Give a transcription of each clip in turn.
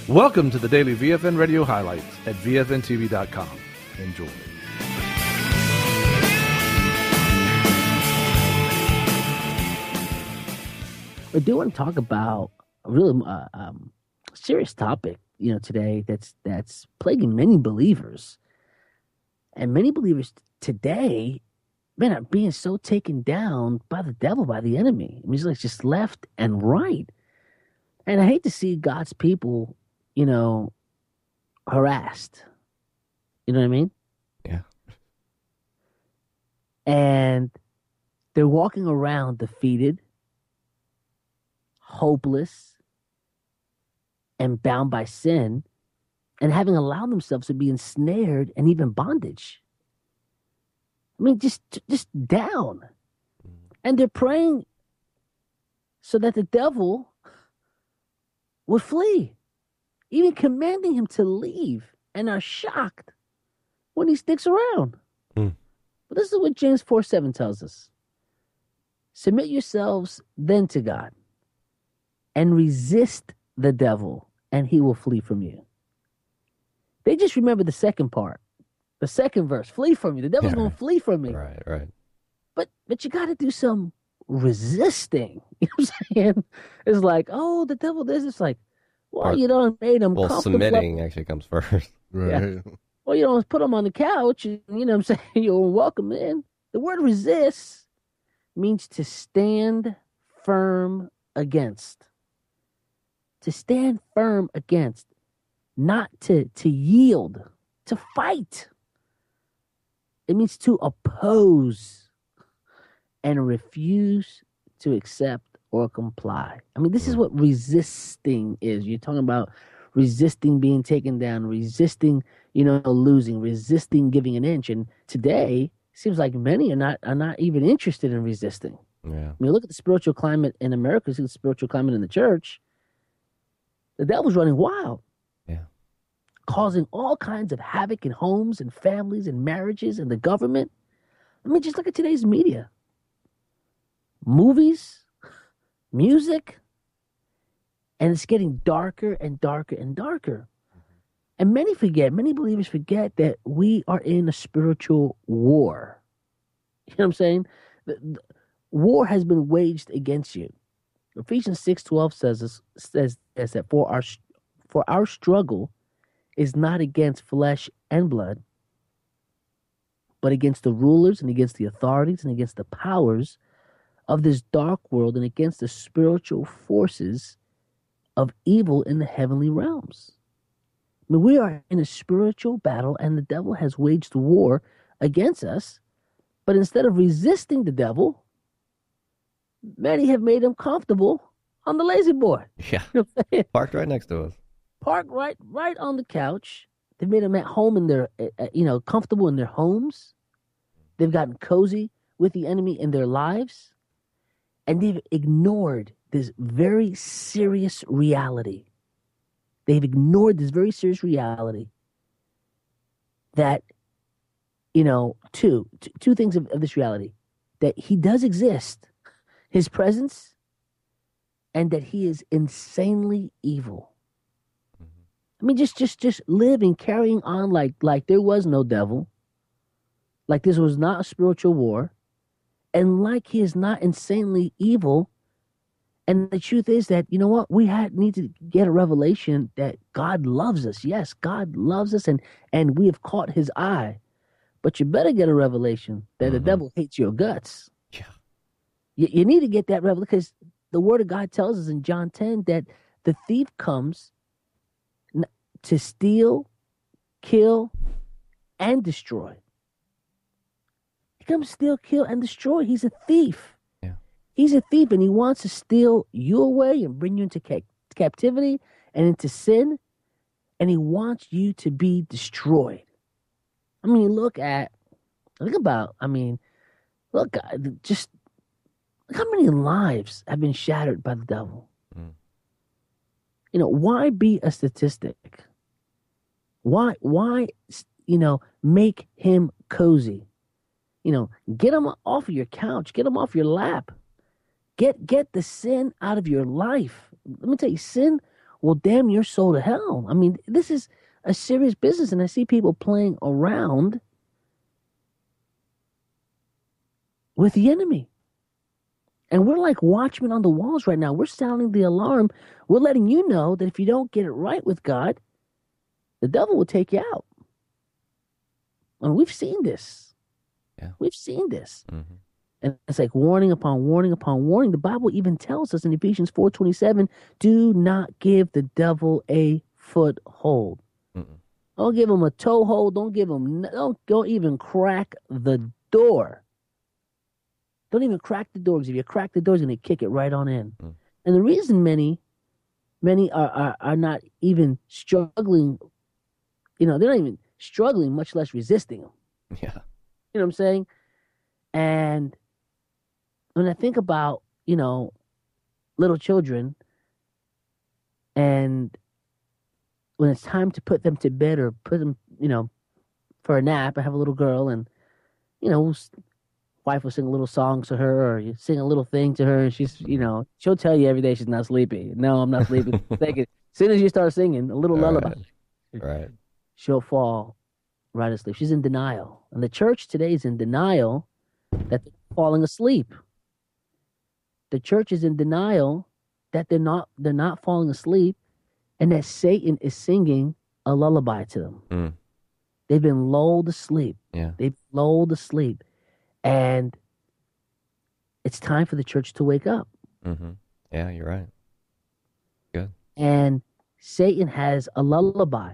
Welcome to the daily VFN radio highlights at VFNTV.com. Enjoy. I do want to talk about a really serious topic, today that's plaguing many believers. And many believers today, man, are being so taken down by the devil, by the enemy. I mean, it's like just left and right. And I hate to see God's people, harassed. You know what I mean? Yeah. And they're walking around defeated, hopeless, and bound by sin, and having allowed themselves to be ensnared and even bondage. I mean, just down. And they're praying so that the devil would flee, even commanding him to leave, and are shocked when he sticks around. But this is what James 4:7 tells us. Submit yourselves then to God, and resist the devil, and he will flee from you. They just remember the second part, the second verse, flee from you. The devil's going to flee from me. Right. But you got to do some resisting. You know what I'm saying? It's like, oh, the devil this. It's like, well, you don't made him comfortable. Submitting actually comes first. Right. Yeah. Well, you don't put him on the couch, and, you know what I'm saying? You're welcome in. The word resist means to stand firm against. To stand firm against. Not to yield. To fight. It means to oppose and refuse to accept or comply. I mean, this is what resisting is. You're talking about resisting being taken down, resisting, losing, resisting giving an inch. And today, it seems like many are not even interested in resisting. Yeah. I mean, look at the spiritual climate in America, see the spiritual climate in the church. The devil's running wild. Yeah. Causing all kinds of havoc in homes and families and marriages and the government. I mean, just look at today's media. Movies, music, and it's getting darker and darker and darker. And many believers forget that we are in a spiritual war. You know what I'm saying? The war has been waged against you. Ephesians 6:12 says that for our struggle is not against flesh and blood, but against the rulers and against the authorities and against the powers of this dark world and against the spiritual forces of evil in the heavenly realms. I mean, we are in a spiritual battle, and the devil has waged war against us. But instead of resisting the devil, many have made him comfortable on the lazy boy. Yeah. Parked right next to us. Parked right on the couch. They've made them at home in their, comfortable in their homes. They've gotten cozy with the enemy in their lives. And they've ignored this very serious reality. They've ignored this very serious reality that, two things of this reality. That he does exist, his presence, and that he is insanely evil. I mean, just living, carrying on like there was no devil, like this was not a spiritual war, and like he is not insanely evil. And the truth is that, you know what, we need to get a revelation that God loves us. Yes, God loves us, and we have caught his eye. But you better get a revelation that the devil hates your guts. Yeah. You need to get that revelation, because the word of God tells us in John 10 that the thief comes to steal, kill, and destroy. He comes to steal, kill, and destroy. He's a thief. Yeah. He's a thief, and he wants to steal you away and bring you into captivity and into sin, and he wants you to be destroyed. I mean, look how many lives have been shattered by the devil. Why be a statistic? Why make him cozy? Get him off of your couch. Get him off your lap. Get the sin out of your life. Let me tell you, sin well, damn your soul to hell. I mean, this is a serious business, and I see people playing around with the enemy. And we're like watchmen on the walls right now. We're sounding the alarm. We're letting you know that if you don't get it right with God, the devil will take you out. And we've seen this. Yeah. We've seen this. Mm-hmm. And it's like warning upon warning upon warning. The Bible even tells us in Ephesians 4:27, do not give the devil a foothold. Mm-mm. Don't give him a toehold. Don't even crack the door. Don't even crack the door, because if you crack the door, he's going to kick it right on in. Mm. And the reason many are not even struggling, they're not even struggling, much less resisting him. Yeah. You know what I'm saying? And when I think about, little children, and when it's time to put them to bed or put them, for a nap, I have a little girl, and, wife will sing a little song to her, or you sing a little thing to her, and she's, she'll tell you every day she's not sleepy. No, I'm not sleeping. As soon as you start singing a little lullaby, right, she'll fall right asleep. She's in denial. And the church today is in denial that they're falling asleep. The church is in denial that they're not falling asleep, and that Satan is singing a lullaby to them. Mm. They've been lulled asleep. Yeah. They've lulled asleep. And it's time for the church to wake up. Mm-hmm. Yeah, you're right. Good. And Satan has a lullaby.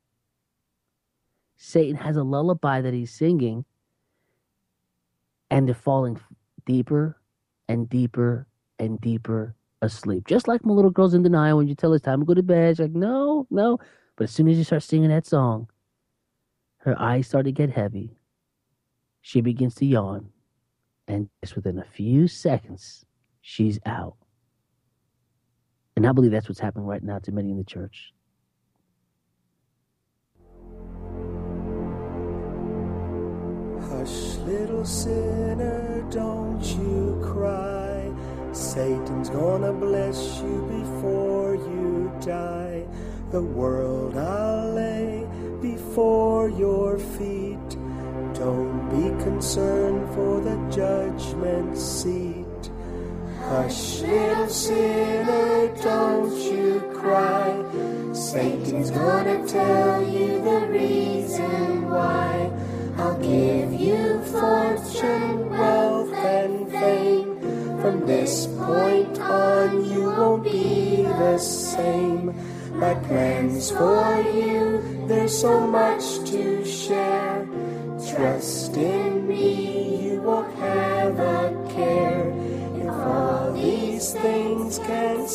Satan has a lullaby that he's singing, and they're falling deeper and deeper and deeper asleep. Just like my little girl's in denial when you tell her it's time to go to bed. She's like, no. But as soon as you start singing that song, her eyes start to get heavy. She begins to yawn. And just within a few seconds, she's out. And I believe that's what's happening right now to many in the church. Hush, little sinner, don't you cry. Satan's gonna bless you before you die. The world I'll lay before your feet. Don't be concerned for the judgment seat. Hush, little sinner, don't you cry. Satan's gonna tell you the reason why. I'll give you fortune, wealth, and fame. From this point on, you won't be the same. My plans for you, there's so much to share. Trust in me, you won't have a care. If all these things can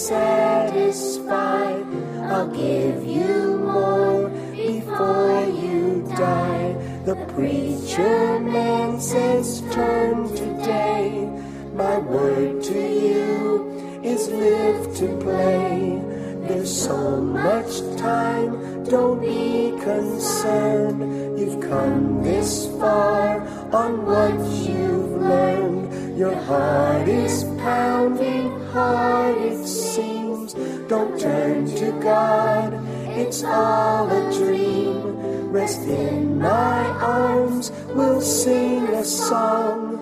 satisfy, I'll give you more before you die. The preacher man says turn today. My word to you is live to play. There's so much time, don't be concerned. You've come this far on what you've learned. Your heart is pounding hard, it seems. Don't turn to God, it's all a dream. Rest in my arms, we'll sing a song.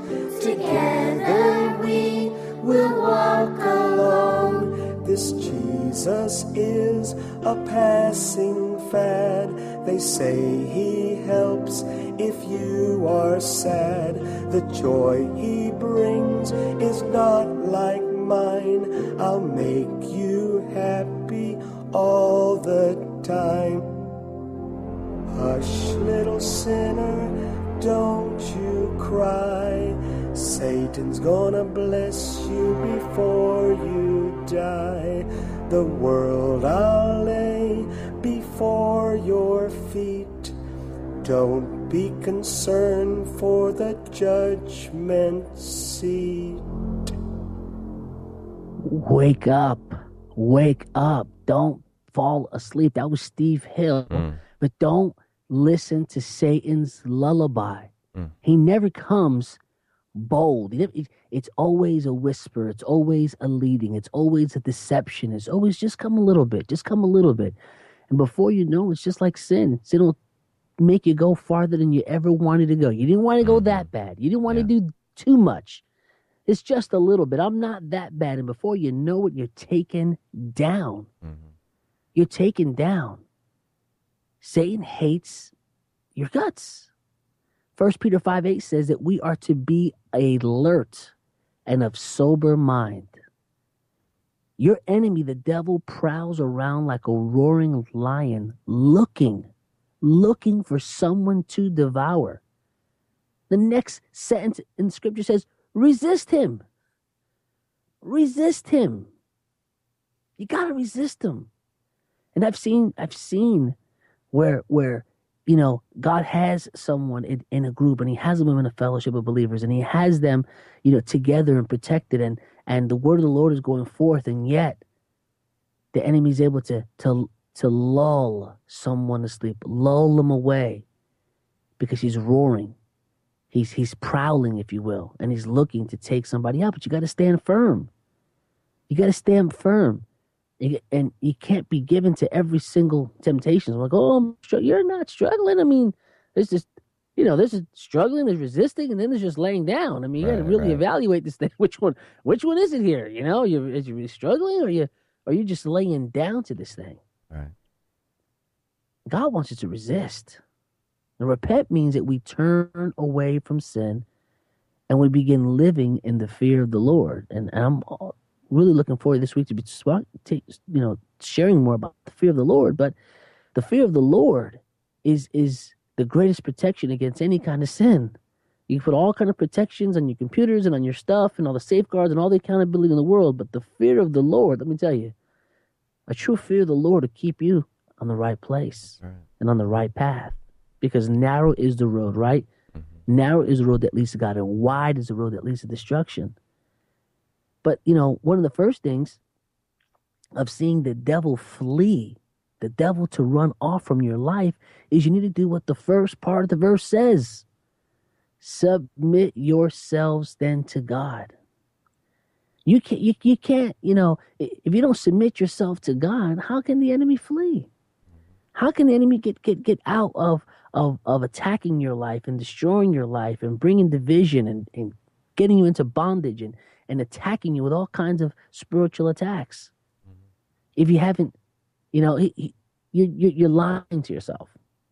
Together we will walk along. This Jesus is a passing fad. They say he helps if you are sad. The joy he brings is not like mine. I'll make you happy all the time. Hush, little sinner, don't you cry. Satan's gonna bless you before you die. The world I'll lay before your feet. Don't be concerned for the judgment seat. Wake up. Wake up. Don't fall asleep. That was Steve Hill. But don't listen to Satan's lullaby. He never comes bold. It's always a whisper. It's always a leading. It's always a deception. It's always just come a little bit. Just come a little bit. And before you know, it's just like sin. Sin will make you go farther than you ever wanted to go. You didn't want to go that bad. You didn't want to do too much. It's just a little bit. I'm not that bad. And before you know it, you're taken down. You're taken down. Satan hates your guts. 1 Peter 5:8 says that we are to be alert and of sober mind. Your enemy, the devil, prowls around like a roaring lion, looking for someone to devour. The next sentence in Scripture says, resist him. Resist him. You got to resist him. And I've seen where God has someone in a group, and he has them in a fellowship of believers, and he has them, together and protected, and the word of the Lord is going forth, and yet the enemy is able to lull someone to sleep, lull them away, because he's roaring. He's prowling, if you will, and he's looking to take somebody out, but you got to stand firm. You got to stand firm. And you can't be given to every single temptation. Like, you're not struggling. I mean, there's just, there's struggling, there's resisting, and then there's just laying down. I mean, you got to really evaluate this thing. Which one is it here? Is you really struggling, or are you just laying down to this thing? Right. God wants you to resist. And repent means that we turn away from sin and we begin living in the fear of the Lord. And I'm really looking forward this week to be sharing more about the fear of the Lord. But the fear of the Lord is the greatest protection against any kind of sin. You can put all kind of protections on your computers and on your stuff and all the safeguards and all the accountability in the world, but the fear of the Lord, let me tell you, a true fear of the Lord will keep you on the right place and on the right path, because narrow is the road, right? Mm-hmm. Narrow is the road that leads to God, and wide is the road that leads to destruction. But, one of the first things of seeing the devil flee, the devil to run off from your life, is you need to do what the first part of the verse says. Submit yourselves then to God. You can't, if you don't submit yourself to God, how can the enemy flee? How can the enemy get out of attacking your life and destroying your life and bringing division and getting you into bondage and attacking you with all kinds of spiritual attacks? If you haven't, you're lying to yourself.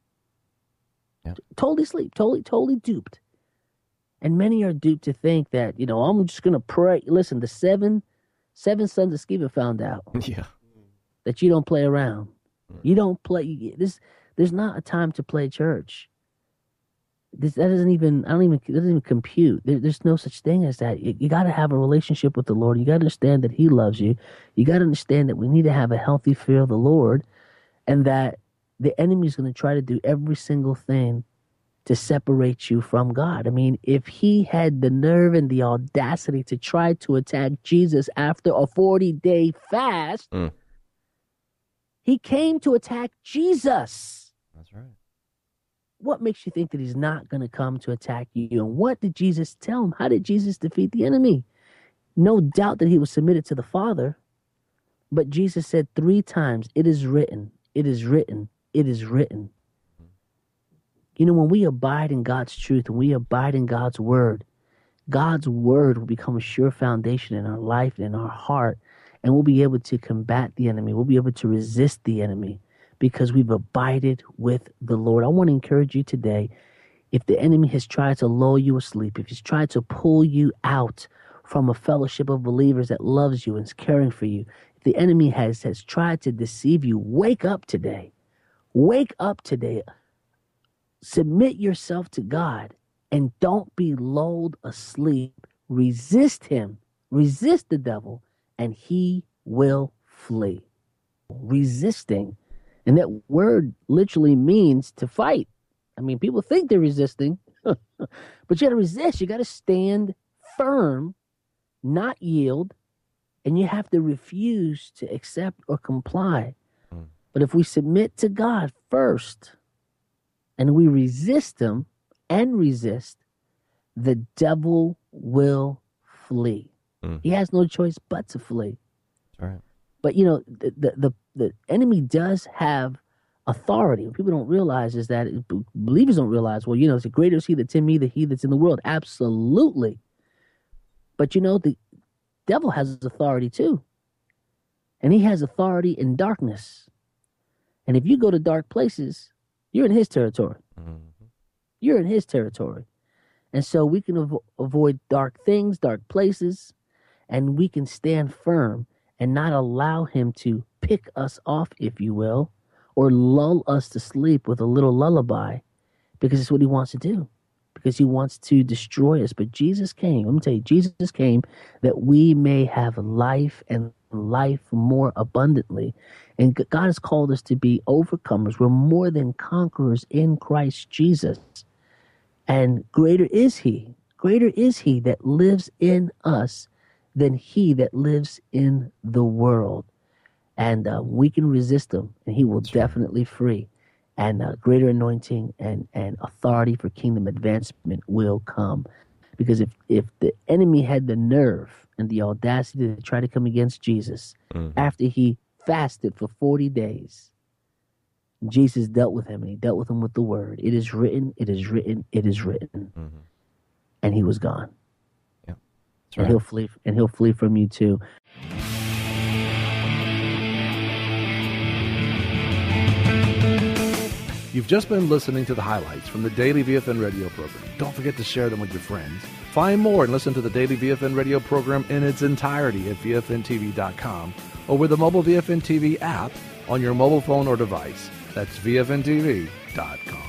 Yep. Totally asleep, totally duped. And many are duped to think that, I'm just going to pray. Listen, the seven sons of Sceva found out that you don't play around. You don't play. There's not a time to play church. That doesn't even compute. There's no such thing as that. You got to have a relationship with the Lord. You got to understand that he loves you. You got to understand that we need to have a healthy fear of the Lord, and that the enemy is going to try to do every single thing to separate you from God. I mean, if he had the nerve and the audacity to try to attack Jesus after a 40-day fast, he came to attack Jesus. That's right. What makes you think that he's not going to come to attack you? And what did Jesus tell him? How did Jesus defeat the enemy? No doubt that he was submitted to the Father, but Jesus said 3 times, "It is written, it is written, it is written." When we abide in God's truth and we abide in God's word will become a sure foundation in our life and in our heart, and we'll be able to combat the enemy. We'll be able to resist the enemy because we've abided with the Lord. I want to encourage you today, if the enemy has tried to lull you asleep, if he's tried to pull you out from a fellowship of believers that loves you and is caring for you, if the enemy has tried to deceive you, wake up today. Wake up today. Submit yourself to God and don't be lulled asleep. Resist him. Resist the devil, and he will flee. Resisting. And that word literally means to fight. I mean, people think they're resisting, but you got to resist. You got to stand firm, not yield, and you have to refuse to accept or comply. But if we submit to God first, and we resist him and resist, the devil will flee. He has no choice but to flee. That's right. But the enemy does have authority. What people don't realize is that believers don't realize. Well, it's the greater is he that's in me than he that's in the world. Absolutely. But the devil has authority too, and he has authority in darkness. And if you go to dark places, you're in his territory. You're in his territory. And so we can avoid dark things, dark places, and we can stand firm and not allow him to pick us off, if you will, or lull us to sleep with a little lullaby, because it's what he wants to do, because he wants to destroy us. But Jesus came, let me tell you, Jesus came that we may have life and life more abundantly. And God has called us to be overcomers. We're more than conquerors in Christ Jesus. And greater is he that lives in us than he that lives in the world. And we can resist him, and he will definitely free. And greater anointing and authority for kingdom advancement will come. Because if the enemy had the nerve and the audacity to try to come against Jesus after he fasted for 40 days, Jesus dealt with him, and he dealt with him with the word. It is written, it is written, it is written. And he was gone. Yeah. That's right. And he'll flee from you too. You've just been listening to the highlights from the Daily VFN radio program. Don't forget to share them with your friends. Find more and listen to the Daily VFN radio program in its entirety at VFNTV.com or with the mobile VFN TV app on your mobile phone or device. That's VFNTV.com.